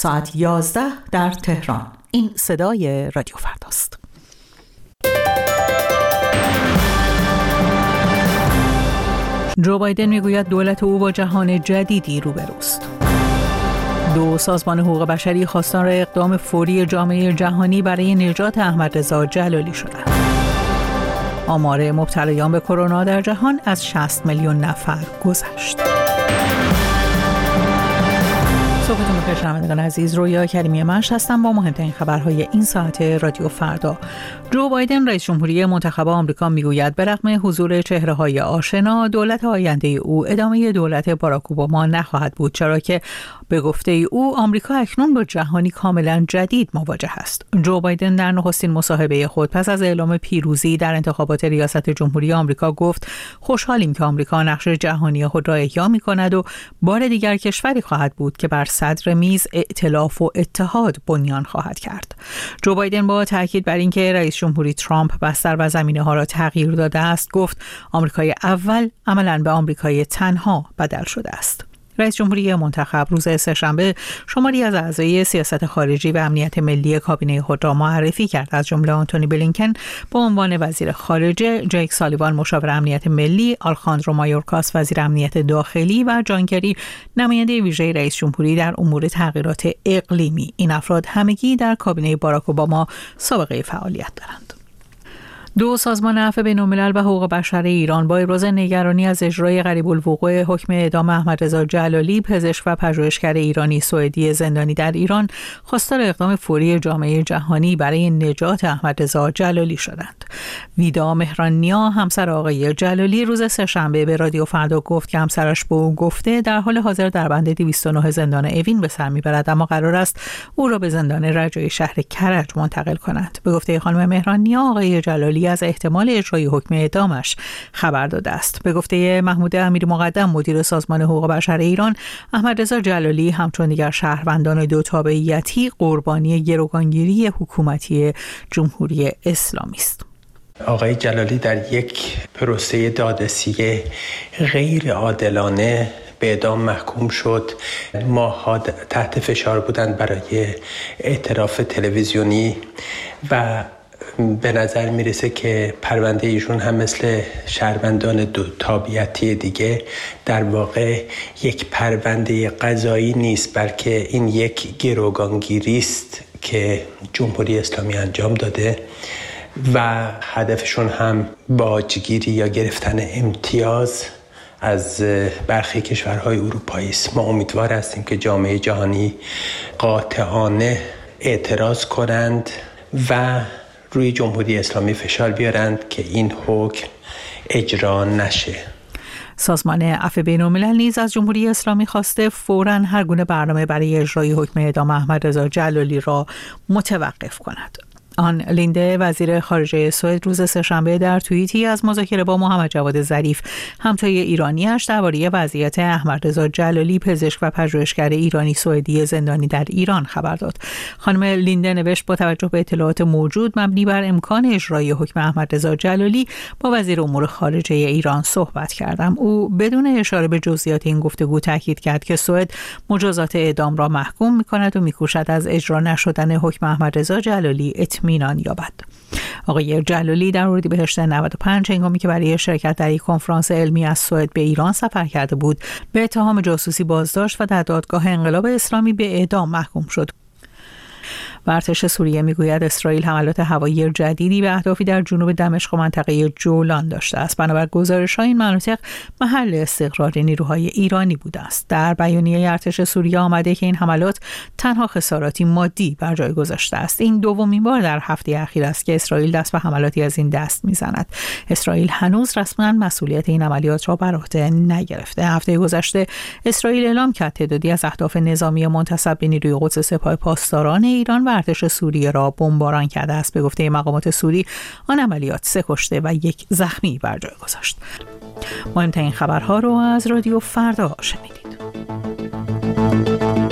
ساعت 11 در تهران. این صدای رادیو فرداست. جو بایدن میگوید دولت او با جهان جدیدی روبروست. سازمان حقوق بشری خواستار اقدام فوری جامعه جهانی برای نجات احمدرضا جلالی شدند. آمار مبتلایان به کرونا در جهان از 60 میلیون نفر گذشت. صبحتون بخیر شنوندگان عزیز، رویا کریمی منش هستم با مهمترین خبرهای این ساعت رادیو فردا. جو بایدن رئیس جمهوری منتخب آمریکا میگوید به رغم حضور چهره‌های آشنا، دولت آینده او ادامه دولت باراک اوباما نخواهد بود، چرا که به گفته او آمریکا اکنون با جهانی کاملا جدید مواجه است. جو بایدن در نخستین مصاحبه خود پس از اعلام پیروزی در انتخابات ریاست جمهوری آمریکا گفت خوشحالیم که آمریکا نقش جهانی خود را احیا می‌کند و بار دیگر کشوری خواهد بود که بر صدر میز ائتلاف و اتحاد بنیان خواهد کرد. جو بایدن با تاکید بر اینکه رئیس جمهوری ترامپ بستر و زمینه‌ها را تغییر داده است گفت آمریکای اول عملاً به آمریکای تنها بدل شده است. رئیس جمهوری منتخب روز سه‌شنبه شماری از اعضای سیاست خارجی و امنیت ملی کابینه خود را معرفی کرد، از جمله آنتونی بلینکن به عنوان وزیر خارجه، جیک سالیوان مشاور امنیت ملی، آلخاندرو مایورکاس وزیر امنیت داخلی و جان کری نماینده ویژه رئیس جمهوری در امور تغییرات اقلیمی. این افراد همگی در کابینه باراک اوباما سابقه فعالیت دارند. سازمان عفو بین‌الملل و حقوق بشر ایران با ابراز نگرانی از اجرای قریب الوقوع حکم اعدام احمدرضا جلالی، پزشک و پژوهشگر ایرانی سوئدی زندانی در ایران، خواستار اقدام فوری جامعه جهانی برای نجات احمدرضا جلالی شدند. ویدا مهرانیا، همسر آقای جلالی، روز سه‌شنبه به رادیو فردا گفت که همسرش به او گفته در حال حاضر در بند 209 زندان اوین به سر میبرد، اما قرار است او را به زندان رجایی شهر کرج منتقل کنند. به گفته خانم مهرانیا، آقای جلالی از احتمال اجرای حکم اعدامش خبر داده است. به گفته محمود امیر مقدم، مدیر سازمان حقوق بشر ایران، احمدرضا جلالی همچون دیگر شهروندان دو تابعیتی قربانی گروگانگیری حکومتی جمهوری اسلامی است. آقای جلالی در یک پروسه دادرسی غیر عادلانه به اعدام محکوم شد. ماها تحت فشار بودند برای اعتراف تلویزیونی و به نظر میرسه که پرونده ایشون هم مثل شهروندان دو تابعیتی دیگه در واقع یک پرونده قضایی نیست، بلکه این یک گروگانگیری است که جمهوری اسلامی انجام داده و هدفشون هم باجگیری یا گرفتن امتیاز از برخی کشورهای اروپایی است. ما امیدوار هستیم که جامعه جهانی قاطعانه اعتراض کنند و روی جمهوری اسلامی فشار بیارند که این حکم اجرا نشه. سازمان عفو بین‌الملل نیز از جمهوری اسلامی خواسته فوراً هر گونه برنامه برای اجرای حکم اعدام احمدرضا جلالی را متوقف کند. آن لینده، وزیر خارجه سوئد، روز سه‌شنبه در توییتی از مذاکره با محمد جواد ظریف، همتای ایرانی‌اش، درباره وضعیت احمدرضا جلالی، پزشک و پژوهشگر ایرانی سوئدی زندانی در ایران خبر داد. خانم لینده نوشت با توجه به اطلاعات موجود مبنی بر امکان اجرای حکم احمدرضا جلالی با وزیر امور خارجه ایران صحبت کردم. او بدون اشاره به جزئیات این گفتگو تاکید کرد که سوئد مجازات اعدام را محکوم می‌کند و می‌کوشد از اجرا نشدن حکم احمدرضا جلالی اطمینان یابد. آقای جلالی در اردیبهشت 95 هنگامی که برای شرکت در یک کنفرانس علمی از سوئد به ایران سفر کرده بود، به اتهام جاسوسی بازداشت و در دادگاه انقلاب اسلامی به اعدام محکوم شد. و ارتش سوریه میگوید اسرائیل حملات هوایی جدیدی به اهدافی در جنوب دمشق و منطقه جولان داشته است. بنابر گزارش‌ها این مناطق محل استقرار نیروهای ایرانی بوده است. در بیانیه ارتش سوریه آمده که این حملات تنها خساراتی مادی بر جای گذاشته است. این دومین بار در هفته اخیر است که اسرائیل دست به حملاتی از این دست میزند. اسرائیل هنوز رسما مسئولیت این عملیات را بر عهده نگرفته. هفته گذشته اسرائیل اعلام کرد تعدادی از اهداف نظامی منتسب به نیروی قدس سپاه پاسداران ایران و ارتش سوریه را بمباران کرده است. به گفته مقامات سوری آن عملیات 3 کشته و 1 زخمی بر جای گذاشت. مهمترین خبرها رو از رادیو فردا شنیدید.